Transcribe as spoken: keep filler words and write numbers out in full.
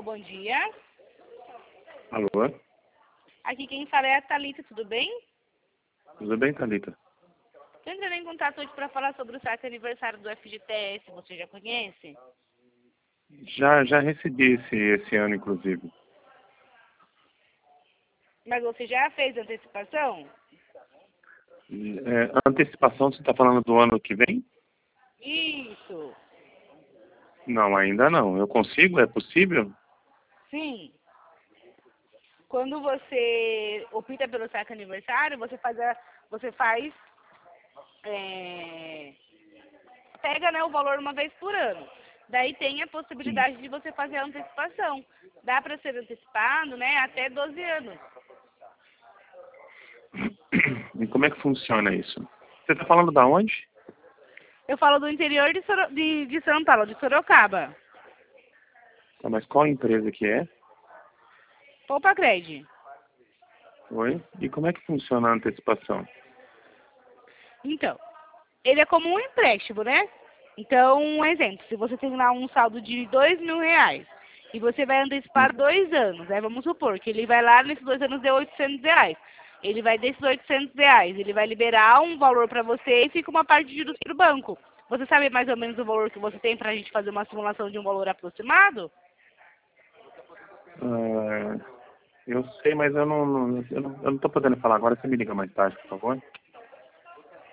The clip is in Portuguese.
bom dia. Alô? Aqui quem fala é a Thalita, tudo bem? Tudo bem, Thalita? Estou entrando em contato hoje para falar sobre o saque aniversário do F G T S, você já conhece? Já, já recebi esse, esse ano, inclusive. Mas você já fez antecipação? É, antecipação, você está falando do ano que vem? Isso, Não, ainda não. Eu consigo? É possível? sim. Quando você opta pelo saque aniversário, você faz, a, você faz é, pega, né, o valor uma vez por ano. Daí tem a Sim. possibilidade de você fazer a antecipação. Dá para ser antecipado, né, até doze anos. E como é que funciona isso? Você está falando da onde? Eu falo do interior de, Soro, de, de São Paulo, de Sorocaba. Tá, mas qual empresa que é? Poupa Cred. Oi? E como é que funciona a antecipação? Então, ele é como um empréstimo, né? Então, um exemplo, se você tem lá um saldo de dois mil reais e você vai Hum. antecipar dois anos, né? Vamos supor que ele vai lá nesses dois anos de oitocentos reais. Ele vai desses oitocentos reais, ele vai liberar um valor para você e fica uma parte de juros para o banco. Você sabe mais ou menos o valor que você tem para a gente fazer uma simulação de um valor aproximado? Ah, eu sei, mas eu não, não, eu não, eu não tô podendo falar agora. Você me liga mais tarde, por favor?